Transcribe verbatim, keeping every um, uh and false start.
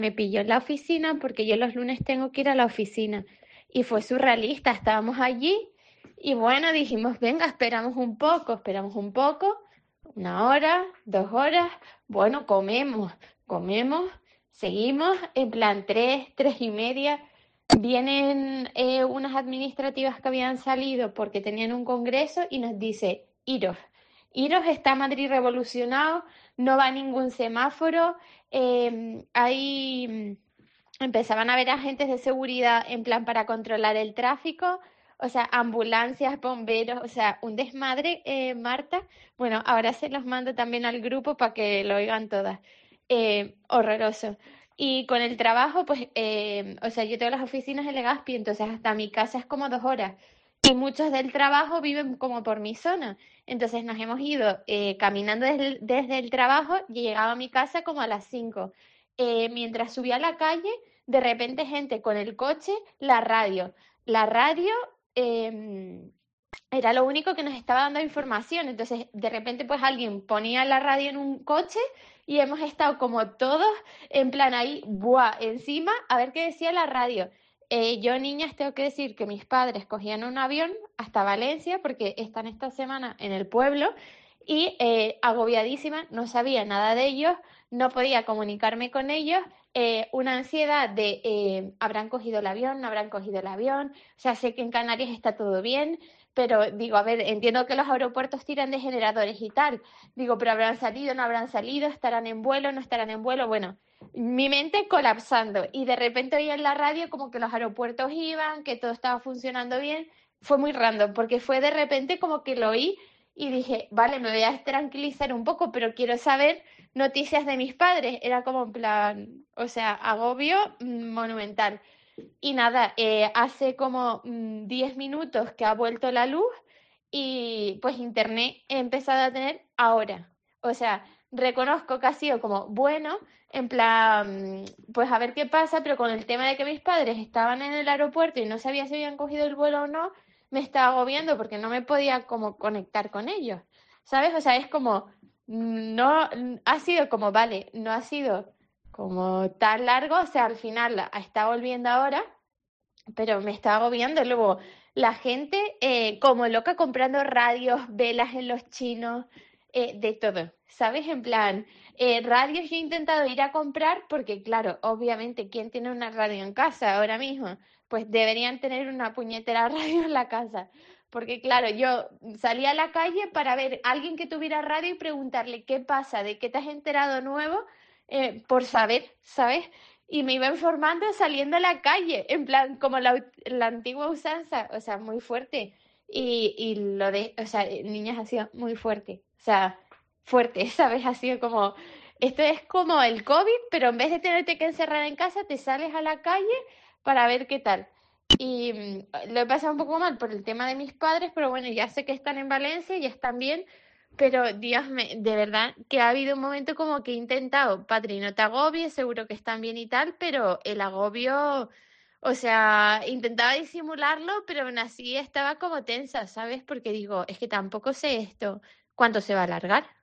me pilló en la oficina porque yo los lunes tengo que ir a la oficina y fue surrealista, estábamos allí y bueno, dijimos, venga, esperamos un poco, esperamos un poco, una hora, dos horas, bueno, comemos, comemos, seguimos, en plan tres, tres y media, vienen eh, unas administrativas que habían salido porque tenían un congreso y nos dice, iros, iros, está Madrid revolucionado, no va ningún semáforo, eh, ahí empezaban a haber agentes de seguridad en plan para controlar el tráfico, o sea, ambulancias, bomberos, o sea, un desmadre, eh, Marta. Bueno, ahora se los mando también al grupo para que lo oigan todas. Eh, horroroso. Y con el trabajo, pues, eh, o sea, yo tengo las oficinas en Legazpi, entonces hasta mi casa es como dos horas. Y muchos del trabajo viven como por mi zona. Entonces nos hemos ido eh, caminando desde el, desde el trabajo y llegaba a mi casa como a las cinco. Eh, mientras subía a la calle, de repente gente con el coche, la radio. La radio eh, era lo único que nos estaba dando información. Entonces, de repente, pues alguien ponía la radio en un coche y hemos estado como todos en plan ahí, buah, encima, a ver qué decía la radio. Eh, yo, niñas, tengo que decir que mis padres cogían un avión hasta Valencia porque están esta semana en el pueblo y eh, agobiadísima, no sabía nada de ellos, no podía comunicarme con ellos, eh, una ansiedad de eh, habrán cogido el avión, no habrán cogido el avión, o sea, sé que en Canarias está todo bien, pero digo, a ver, entiendo que los aeropuertos tiran de generadores y tal, digo, pero habrán salido, no habrán salido, estarán en vuelo, no estarán en vuelo, bueno, mi mente colapsando y de repente oí en la radio como que los aeropuertos iban, que todo estaba funcionando bien, fue muy random, porque fue de repente como que lo oí y dije, vale, me voy a tranquilizar un poco, pero quiero saber noticias de mis padres. Era como en plan, o sea, agobio mm, monumental. Y nada, eh, hace como mm, diez minutos que ha vuelto la luz y pues internet he empezado a tener ahora. O sea, reconozco que ha sido como bueno, en plan, pues a ver qué pasa, pero con el tema de que mis padres estaban en el aeropuerto y no sabía si habían cogido el vuelo o no, me estaba agobiando porque no me podía como conectar con ellos. ¿Sabes? O sea, es como, no, ha sido como, vale, no ha sido como tan largo, o sea, al final la- está volviendo ahora, pero me está agobiando. Luego, la gente eh, como loca comprando radios, velas en los chinos, eh, de todo, ¿sabes? En plan, eh, radios yo he intentado ir a comprar porque, claro, obviamente, ¿quién tiene una radio en casa ahora mismo? Pues deberían tener una puñetera radio en la casa. Porque, claro, yo salí a la calle para ver a alguien que tuviera radio y preguntarle qué pasa, de qué te has enterado nuevo, eh, por saber, ¿sabes? Y me iba informando saliendo a la calle, en plan, como la, la antigua usanza, o sea, muy fuerte. Y, y lo de, o sea, niñas ha sido muy fuerte, o sea, fuerte, ¿sabes? Ha sido como, esto es como el COVID, pero en vez de tenerte que encerrar en casa, te sales a la calle para ver qué tal. Y mm, lo he pasado un poco mal por el tema de mis padres, pero bueno, ya sé que están en Valencia, ya están bien, pero Dios me, de verdad que ha habido un momento como que he intentado, Patri, no te agobies, seguro que están bien y tal, pero el agobio, o sea, intentaba disimularlo, pero aún así estaba como tensa, ¿sabes? Porque digo, es que tampoco sé esto, cuánto se va a alargar.